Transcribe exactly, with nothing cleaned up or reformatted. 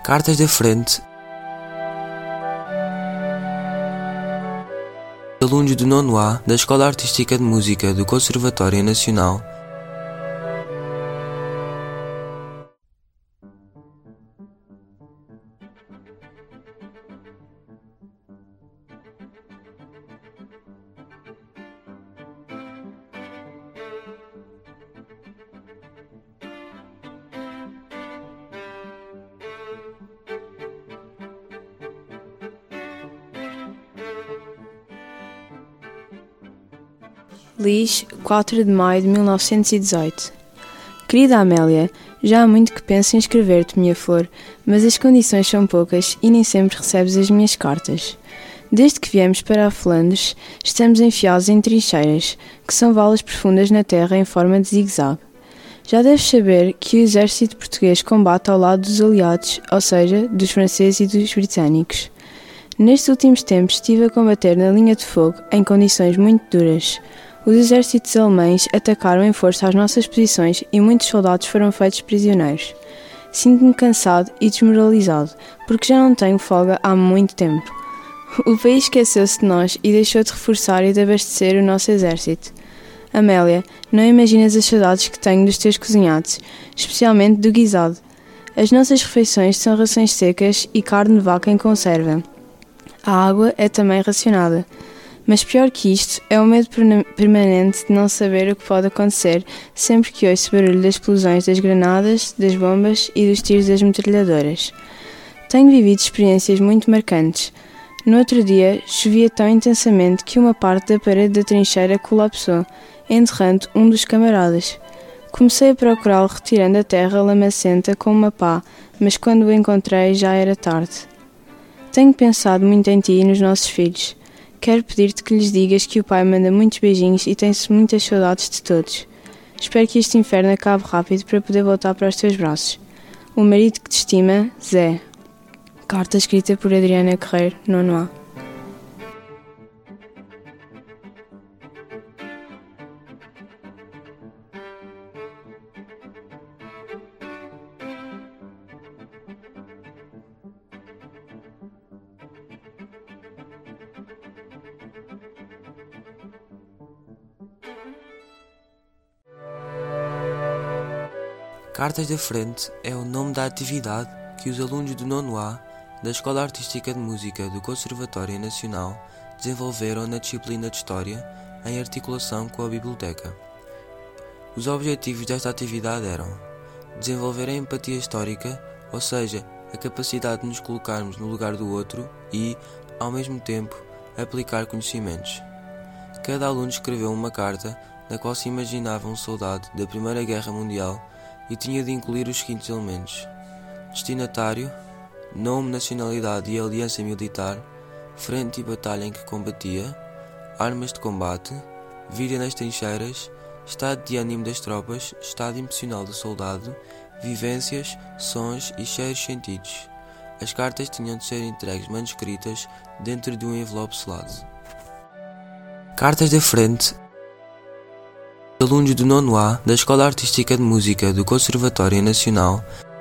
Cartas da frente. Alunos do nono A da Escola Artística de Música do Conservatório Nacional. Lis, quatro de maio de mil novecentos e dezoito. Querida Amélia, já há muito que penso em escrever-te, minha flor, mas as condições são poucas e nem sempre recebes as minhas cartas. Desde que viemos para a Flandres, estamos enfiados em trincheiras, que são valas profundas na terra em forma de zigue-zague. Já deves saber que o exército português combate ao lado dos aliados, ou seja, dos franceses e dos britânicos. Nestes últimos tempos estive a combater na linha de fogo em condições muito duras. Os exércitos alemães atacaram em força as nossas posições e muitos soldados foram feitos prisioneiros. Sinto-me cansado e desmoralizado, porque já não tenho folga há muito tempo. O país esqueceu-se de nós e deixou de reforçar e de abastecer o nosso exército. Amélia, não imaginas as saudades que tenho dos teus cozinhados, especialmente do guisado. As nossas refeições são rações secas e carne de vaca em conserva. A água é também racionada. Mas pior que isto é o medo permanente de não saber o que pode acontecer sempre que ouço barulho das explosões das granadas, das bombas e dos tiros das metralhadoras. Tenho vivido experiências muito marcantes. No outro dia, chovia tão intensamente que uma parte da parede da trincheira colapsou, enterrando um dos camaradas. Comecei a procurá-lo retirando a terra lamacenta com uma pá, mas quando o encontrei já era tarde. Tenho pensado muito em ti e nos nossos filhos. Quero pedir-te que lhes digas que o pai manda muitos beijinhos e tem-se muitas saudades de todos. Espero que este inferno acabe rápido para poder voltar para os teus braços. O marido que te estima, Zé. Carta escrita por Adriana Guerreiro, nono A. Cartas da frente é o nome da atividade que os alunos do nono A da Escola Artística de Música do Conservatório Nacional desenvolveram na disciplina de História em articulação com a Biblioteca. Os objetivos desta atividade eram desenvolver a empatia histórica, ou seja, a capacidade de nos colocarmos no lugar do outro e, ao mesmo tempo, aplicar conhecimentos. Cada aluno escreveu uma carta na qual se imaginava um soldado da Primeira Guerra Mundial e tinha de incluir os seguintes elementos: destinatário, nome, nacionalidade e aliança militar, frente e batalha em que combatia, armas de combate, vida nas trincheiras, estado de ânimo das tropas, estado emocional do soldado, vivências, sons e cheiros sentidos. As cartas tinham de ser entregues manuscritas dentro de um envelope selado. Cartas da frente. Alunos do nono A da Escola Artística de Música do Conservatório Nacional